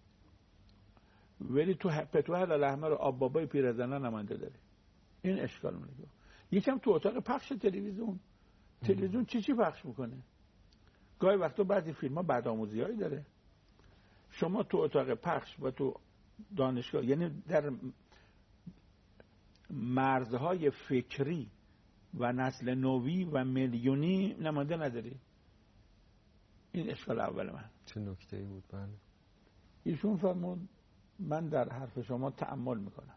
ولی تو پتو هلال احمر و آب بابای پیرزنان نماینده داری. این اشکال میگه. یکم تو اتاق پخش تلویزیون چی پخش میکنه؟ گاهی وقتا بعضی فیلم‌ها بدآموزیایی داره. شما تو اتاق پخش و تو دانشگاه، یعنی در مرزهای فکری و نسل نوی و میلیونی نماینده نداری. این اشکال اول من. چه نکته‌ای بود. بله. ایشون فرمود من در حرف شما تأمل میکنم.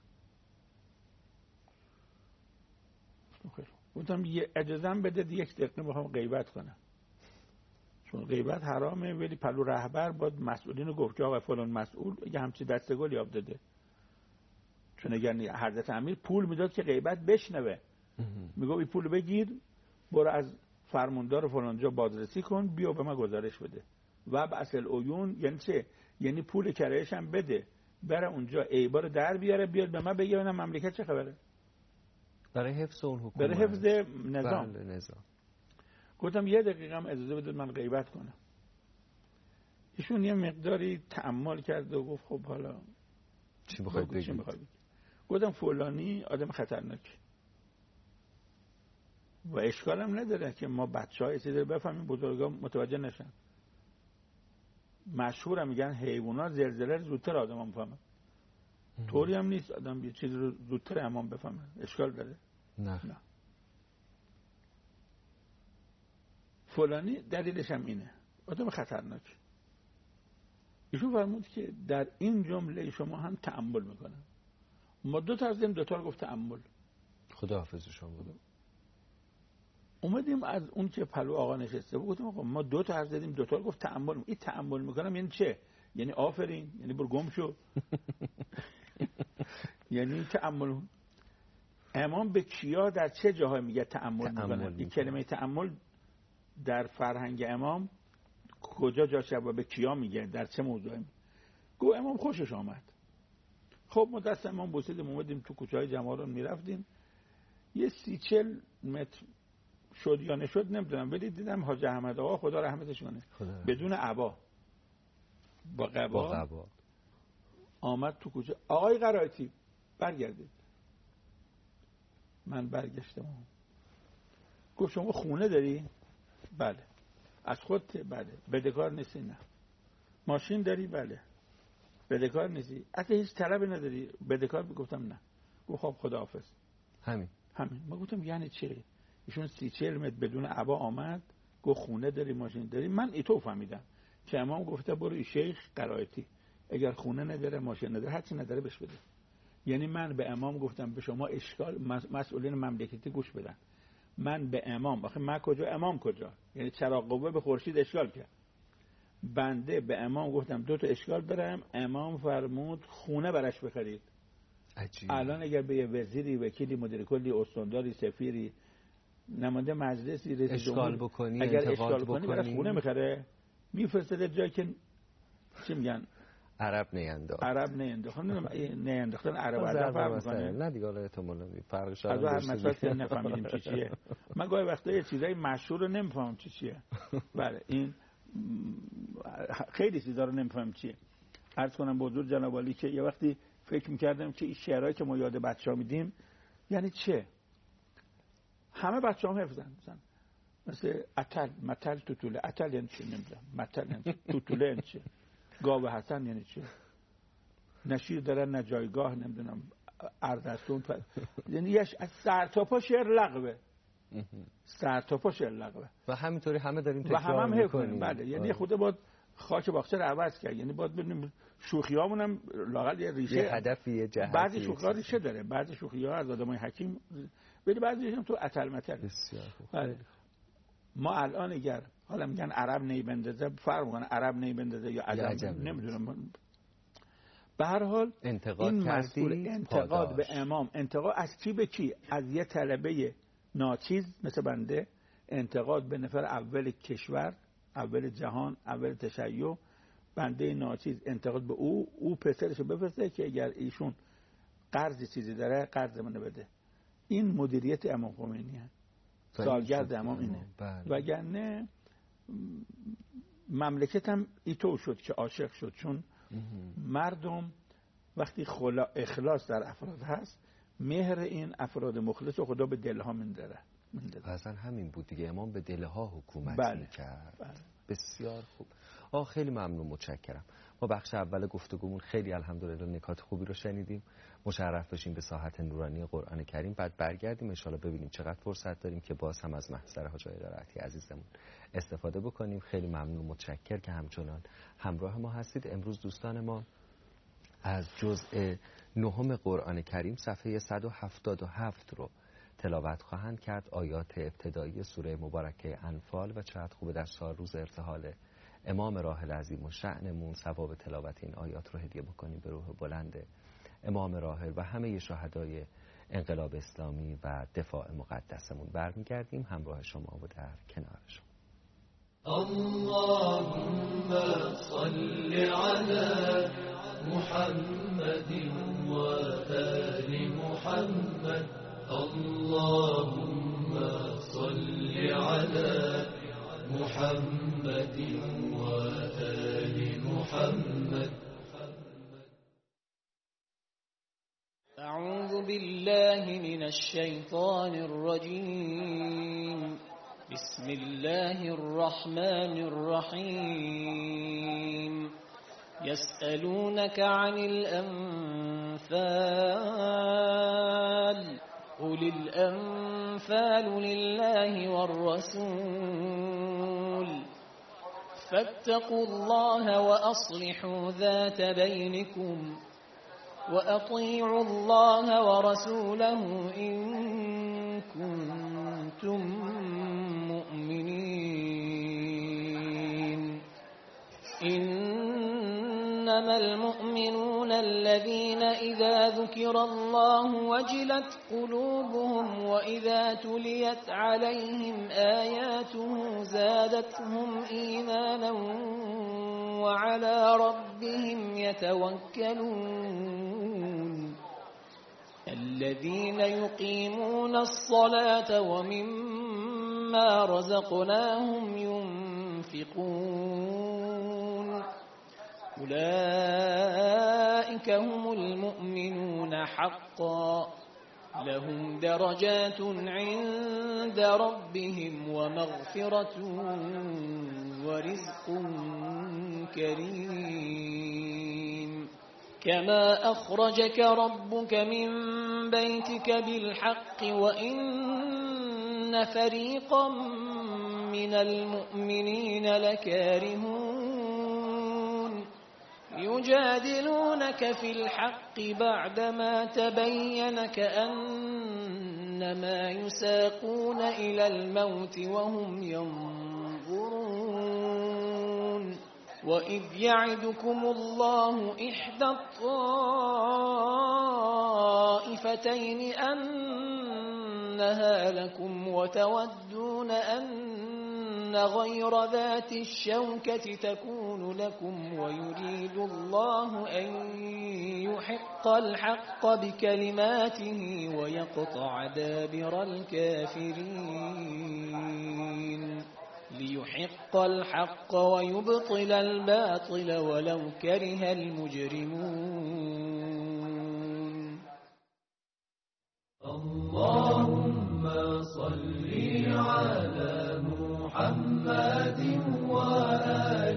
گفتم اجازه بدید 1 دقیقه میخوام غیبت کنم، چون غیبت حرامه، ولی پلو رهبر باید مسئولین رو گفت که آقا فلان مسئول یه همچی دستگل یاب داده، چون اگر حضرت امیر پول میداد که غیبت بشنوه، میگه این پول بگیر برو از فرماندار فلان جا بازرسی کن بیا به من گزارش بده. و اصل عیون یعنی چه؟ یعنی پول کرایه‌اش هم بده، بره اونجا عیبا رو در بیاره، بیاد به من بگه ببینم مملکت چه خبره، برای حفظ اون حکومت، برای حفظ نظام. بله نظام. گفتم یه دقیقه هم اجازه بدید من غیبت کنم. ایشون یه مقداری تأمل کرد و گفت خب حالا چی بخواید بگید؟ گفتم فلانی آدم خطرناکی و اشکال هم نداره که ما بچه‌های چیزی رو بفهمیم بزرگا متوجه نشن. مشهور هم میگن حیوانات زلزله رو زودتر آدم میفهمن. طوری هم نیست آدم یه چیزی رو زودتر امام بفهمه. اشکال داره؟ نه. فلانی دلیلش هم اینه، آدم خطرناک. ایشون فرمود که در این جمله شما هم تأمل میکنن. ما دو تا از این دو تا رو گفت تأمل. خداحافظ شما بود. اومدیم از اون که پلو آقا نشسته بود گفتیم آقا ما دو تا حرف زدیم، دو تا رو گفت تأمل. این تأمل میکنم یعنی چه؟ یعنی آفرین، یعنی برو گم شو. یعنی تأمل. امام به کیا در چه جاهای میگه تأمل میکنه؟ این کلمه تأمل در فرهنگ امام کجا جاشه و به کیا میگه، در چه موضوعی؟ گو امام خوشش آمد. خب ما دست امام بوسیدیم، اومدیم تو کوچه‌های جمارون میرفتیم. یه 30-40 متر شد یا نشد نمیدونم، ولی دیدم حاج احمد آقا خدا رحمتش کنه بدون عبا با قبا آمد تو کوچه. آقای قرائتی برگردید. من برگشتم. گفت شما خونه داری؟ بله. از خودت؟ بله. بدهکار نیستی؟ نه. ماشین داری؟ بله. بدهکار نیستی؟ اصلا هیچ طلبی نداری؟ بدهکار؟ گفتم نه. گفت خب خداحافظ. همین. ما گفتم یعنی چی؟ ایشون 30-40 متر بدون عبا آمد گفت خونه داری ماشین داری. من ایتو فهمیدم که امام گفته برو شیخ قرائتی اگر خونه نداره ماشین نداره هرچی نداره بهش بده. یعنی من به امام گفتم به شما اشکال، مسئولین مملکتی گوش بدن. من به امام، آخه من کجا امام کجا؟ یعنی چراغ قوه به خورشید اشکال کرد. بنده به امام گفتم دو تا اشکال دارم. امام فرمود خونه براش بخرید. عجیب. الان اگر به یه وزیری، وکیلی، مدیر کلی، استانداری، سفیری، نماینده مجلسی، رئیس اشکال بکنی، اگر اشکال کنی براش خونه میخره، میفرسته جایی که چی میگن عرب نینداخت. نینداختن عرب ادب فرق میکنه. نه دیگه حالا احتمالاً فرقش از هر مسئله نفهمیدیم چیه. من گاهی وقتا یه چیزای مشهور رو نمیفهمم چیه. بله این خیلی چیزا رو نمیفهمم چیه. عرض کنم به حضور جناب عالی که یه وقتی فکر میکردم که این شعرهایی که ما یاد بچه‌ها میدیم یعنی چه؟ همه بچه‌ها حفظن مثل اتل، متل، توتوله. اتل یعنی چی نمیدونم، متل یعنی چی، توتوله یعنی چی، گاو حسن یعنی چی، نشیر داره نه جایگاه، نمیدونم اردستون یعنی از سر تا پا شعر لغوه. سر تا پا شعر لغوه و همینطوری همه داریم تکرار و هم میکنیم. بله یعنی خود باید خاک باغچه رو عوض کرد. یعنی باید ببینیم شوخیامون هم لااقل یه ریشه، یه هدفی، یه جهتی. بعضی شوخی‌ها ریشه داره، بعضی شوخی‌ها از آدمای حکیم، ولی بعضیش هم تو اتل متل. بسیار خوب. بله. ما الان اگر حالا میگن عرب نیبندزه، فرق میکنه عرب نیبندزه یا عجم نمیدونم. به هر حال انتقاد این مسئول انتقاد به امام، انتقاد از کی به کی؟ از یه طلبه ناچیز مثل بنده، انتقاد به نفر اول کشور، اول جهان، اول تشیع، بنده ناچیز انتقاد به او پسرشو بفرسته که اگر ایشون قرض چیزی داره قرض منو بده. این مدیریت امام خمینیه. سالگرد امام اینه. وگرنه مملکت هم ایتو شد که عاشق شد، چون مردم وقتی اخلاص در افراد هست، مهر این افراد مخلص رو خدا به دلها میندره. اصلا همین بود دیگه، امام به دلها حکومت میکرد. بله. بسیار خوب. خیلی ممنون، متشکرم. ما بخش اول گفتگومون خیلی الحمدلله نکات خوبی رو شنیدیم. مشرف بشیم به ساحت نورانی قرآن کریم. بعد برگردیم ان شاءالله ببینیم چقدر فرصت داریم که باز هم از محضر حاج آقای قرائتی عزیزمون استفاده بکنیم. خیلی ممنون، متشکر که همچنان همراه ما هستید. امروز دوستان ما از جزء 9 قرآن کریم صفحه 177 رو تلاوت خواهند کرد. آیات ابتدایی سوره مبارکه انفال و چقدر خوبه در سال روز ارتحال امام راحل عظیم و شأنمون ثواب تلاوت این آیات رو هدیه بکنیم به روح بلند امام راحل و همه شهدای انقلاب اسلامی و دفاع مقدسمون. برمیگردیم همراه شما و در کنار شما. اللهم صل على محمد وآل محمد. اللهم صل على محمد وآل محمد. أعوذ بالله من الشيطان الرجيم. بسم الله الرحمن الرحيم. يسألونك عن الأنفال قل الأنفال لله والرسول فاتقوا الله وأصلحوا ذات بينكم وأطيعوا الله ورسوله إن كنتم مؤمنين. إنما المؤمنون الذين إذا ذكر الله وجلت قلوبهم وإذا تليت عليهم آياته زادتهم إيمانا وعلى ربهم يتوكلون. الذين يقيمون الصلاة ومما رزقناهم ينفقون أولئك هم المؤمنون حقا لهم درجات عند ربهم ومغفرة ورزق كريم. كما أخرجك ربك من بيتك بالحق وإن فريقا من المؤمنين لكارهون يجادلونك في الحق بعدما تبين كأنما يساقون إلى الموت وهم ينظرون. وإذ يعدكم الله إحدى الطائفتين أنها لكم وتودون أن غير ذات الشوكة تكون لكم ويريد الله أن يحق الحق بكلماته ويقطع دابر الكافرين. ليحق الحق ويبطل الباطل ولو كره المجرمون. اللهم صل على محمد وآل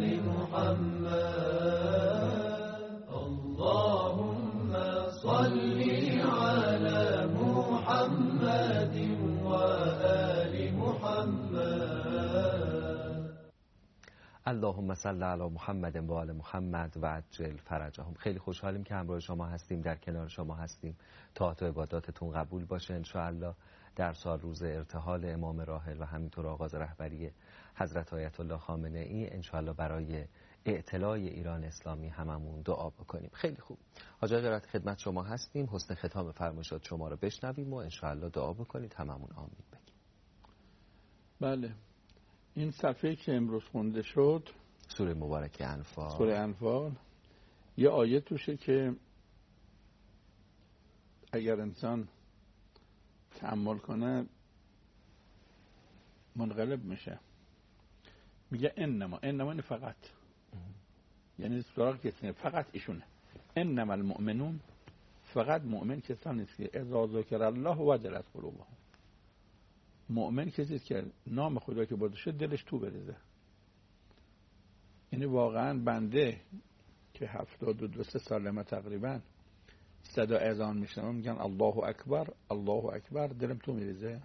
محمد. اللهم صل على محمد وآل محمد. اللهم صل علی محمد و آل محمد و عجل فرجهم. خیلی خوشحالیم که همراه شما هستیم، در کنار شما هستیم. طاعت و عباداتتون قبول باشه انشاءالله. در سال روز ارتحال امام راحل و همینطور آغاز رهبری حضرت آیت الله خامنه ای انشاءالله برای اعتلاع ایران اسلامی هممون دعا بکنیم. خیلی خوب. حاج آقا در خدمت شما هستیم. حسن ختام فرمایشات شما رو بشنویم و انشاءالله دعا بکنید، هممون آمین بگیم. بله، این صفحه که امروز خونده شد سوره مبارکه انفال. سوره انفال یه آیه توشه که اگر انسان تأمل کنه منقلب میشه. میگه انما این فقط، یعنی سراغ کسی فقط ایشونه. انما المؤمنون، فقط مؤمن کسانی است که اذا ذکر الله وجلت قلوبهم. مؤمن کسی است که نام خدا که برده شد دلش تو بریزه. یعنی واقعا بنده که 72-73 سالمه تقریبا صدا اذان میشنم میگن الله اکبر الله اکبر، دلم تو میریزه.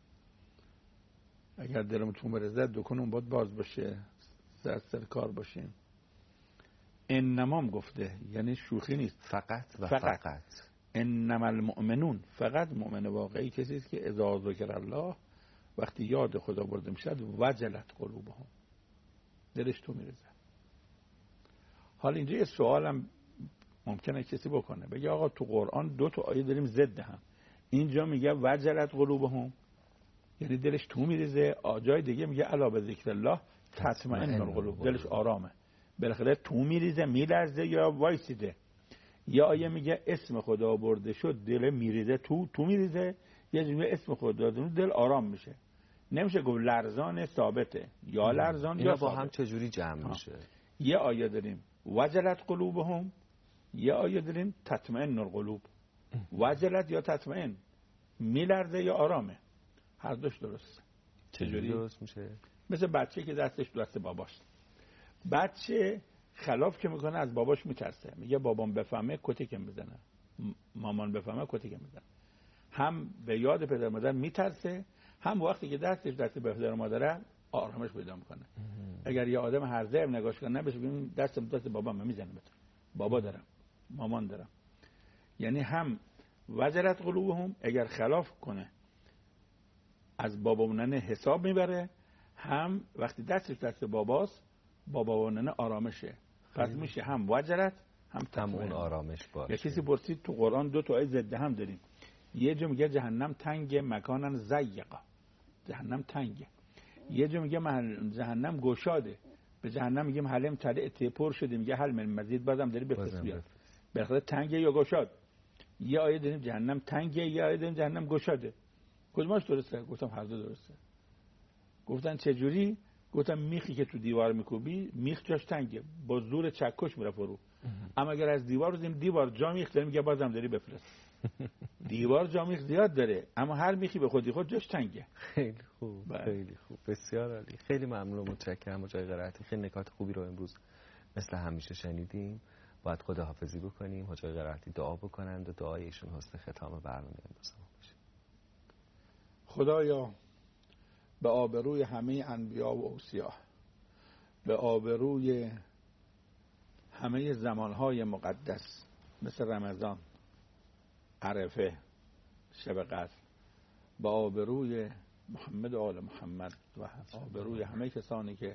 اگر دلم تو میریزه دکونم باید باز باشه، سر کار باشیم. انما گفته یعنی شوخی نیست، فقط و فقط. انما المؤمنون، فقط مؤمن واقعی کسی است که اذا ذکر الله، وقتی یاد خدا برده میشد وجلت قلوبهم، دلش تو میریزه. حالا اینجا یه سوالم ممکنه کسی بکنه، بگه آقا تو قرآن 2 آیه داریم ضد هم. اینجا میگه وجلت قلوبهم یعنی دلش تو میریزه، جای دیگه میگه الا به ذکر الله تطمئن القلوب، دلش آرامه، بالاخره تو میریزه میلرزه یا وایسیده. یا آیه میگه اسم خدا برده شد دل میریزه، تو میریزه، یه جمله اسم خدا دل آرام میشه. نمیشه گفت لرزان ثابته یا لرزان یا با هم چجوری جمع میشه؟ یه آیه داریم وجلت قلوبهم، یه آیه داریم تطمئن القلوب. وجلت یا تطمئن، میلرزه یا آرامه، هر دوش درسته. چجوری درست میشه؟ مثل بچه که دستش دست باباش، بچه خلاف که میکنه از باباش میترسه، میگه بابام بفهمه کتکم بزنه، مامان بفهمه کتکم بزنه. هم به یاد پدر مادر میترسه، هم وقتی که دستش دست به پدر مادره آرامش پیدا میکنه. اگر یه آدم هرزه نگاش کنه بشه ببین دست بابام میزنه، بتونه بابا دارم مامان دارم. یعنی هم وجلت قلوبهم، اگر خلاف کنه از بابا و ننه حساب میبره، هم وقتی دستش دست باباست بابا و ننه آرامشه. پس میشه هم وجلت هم اون آرامش باشه. یه کسی پرسید تو قرآن دو تا آیه ضد هم داریم. یه جا میگه جهنم تنگ مکانن ضیقه، جهنم تنگه. یه جا میگه جهنم گشاده، به جهنم میگیم حلم طلعت پر شده، میگه حل من مزید بازم داری بفرست بیاد. بالاخره تنگه یا گشاد. یه آیه داریم جهنم تنگه، یه آیه داریم جهنم گشاده. کدومش درسته؟ گفتم هر دو درسته. گفتن چه جوری؟ گفتم میخی که تو دیوار میکوبی میخ جاش تنگه، با زور چکش میره فرو. اما اگر از دیوار بزنیم دیوار جا میخ داره، میگه بازم داری بفرست. دیوار جا میخ زیاد داره، اما هر میخی به خودی خود جاش تنگه. خیلی خوب، خیلی خوب، بسیار عالی. خیلی ممنون، متشکرم آقای قرائتی. خیلی نکات خوبی رو امروز مثل همیشه شنیدیم. باید خداحافظی بکنیم، آقای قرائتی دعا بکنند و دعای ایشون حسن ختام برنامه امروز باشه. خدایا به آبروی همه انبیا و اوصیا، به آبروی همه زمانهای مقدس مثل رمضان، عرفه، شب قدر، به آبروی محمد و آل محمد و آبروی همه کسانی که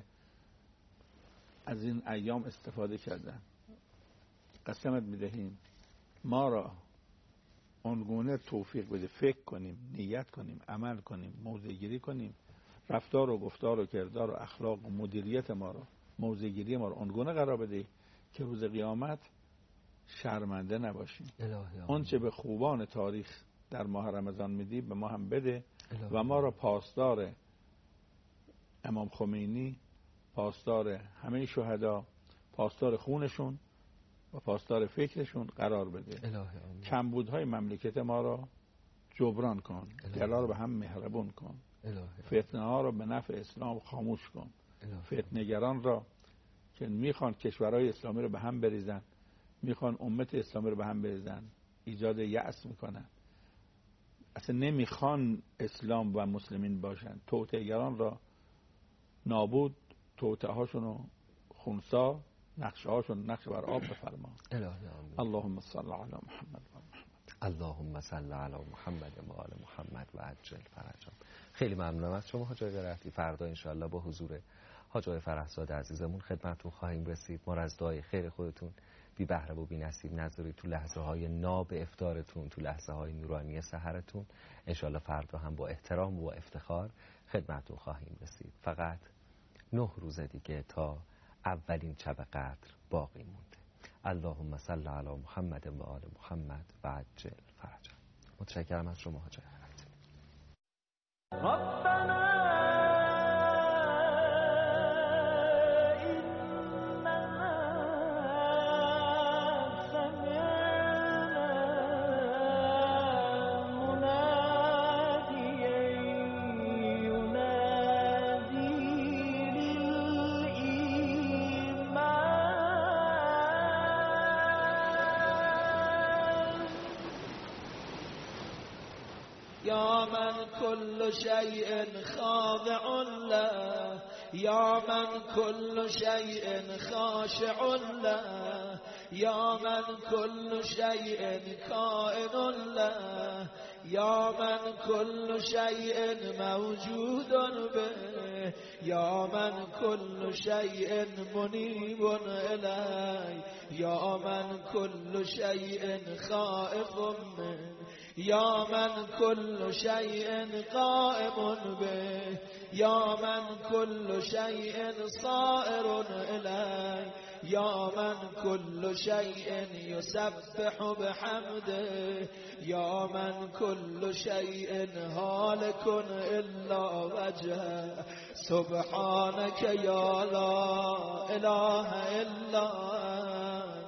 از این ایام استفاده کردن، قسمت میدهیم ما را اونگونه توفیق بده فکر کنیم، نیت کنیم، عمل کنیم، موضع‌گیری کنیم، رفتار و گفتار و کردار و اخلاق و مدیریت ما را، موضع‌گیری ما را اونگونه قرار بده که روز قیامت شرمنده نباشیم. اون چه به خوبان تاریخ در ماه رمضان میدی به ما هم بده و ما را پاسدار امام خمینی، پاسدار همه شهدا، پاسدار خونشون و پاسدار فکرشون قرار بده. کمبودهای مملکت ما را جبران کن، دلا رو به هم مهربون کن، فتنه ها رو به نفع اسلام خاموش کن، فتنه‌گران را که میخوان کشورهای اسلامی رو به هم بریزن، میخوان امت اسلامی رو به هم بریزن، ایجاد یأس میکنن، اصلا نمیخوان اسلام و مسلمین باشن، توطئه‌گران را نابود، توطئه هاشون رو خونسا، نقشه هاشون نقشه بر آب بفرما. اللهم صل علی محمد و محمد. اللهم صل علی محمد و آل محمد و عجل فرجهم. خیلی ممنونم از شما حاج قرائتی. فردا انشاءالله با حضور حاج آقای فرحزاد عزیزمون خدمتتون خواهیم رسید. ما را از دعای خیر خودتون بی بهره و بی نصیب نذارید تو لحظه های ناب افطارتون، تو لحظه های نورانی سحرتون. انشاءالله فردا هم با احترام و افتخار خدمتتون خواهیم رسید. فقط 9 روز دیگه تا اولین شب قدر باقی مونده. اللهم صل علی محمد و آل محمد و عجل فرجهم. متشکرم از شما حاج قرائتی. يا من كل شيء خاضع له، يا من كل شيء خاشع له، يا من كل شيء كائن له، يا من كل شيء موجود به، يا من كل شيء منيب إليه، يا من كل شيء خائف منه، يا من كل شيء قائم به، يا من كل شيء صائر إليه، يا من كل شيء يسبح بحمده، يا من كل شيء هالك إلا وجهه. سبحانك يا لا إله إلا أنت،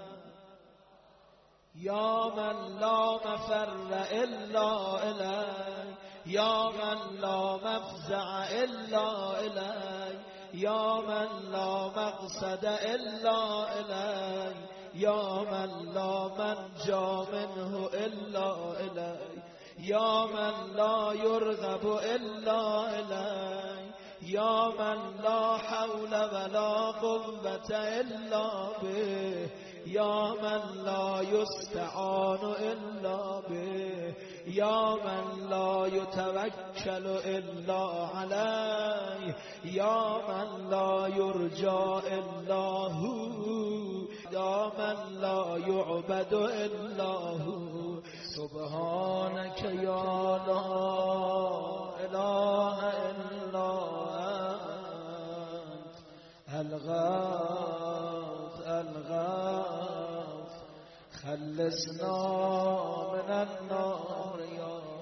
يا من لا مفر إلا إليه، يا من لا مفزع إلا إليه، يا من لا مقصد إلا إليه، يا من لا منجا منه إلا إليه، يا من لا يرغب إلا إليه، يا من لا حول ولا قوة إلا به، يا من لا يستعان إلا به، يا من لا يتوكل إلا عليه، يا من لا يرجى إلا هو، يا من لا يعبد إلا هو. سبحانك يا لا إله إلا أنت الغوث الغوث، خلصنا من النار يا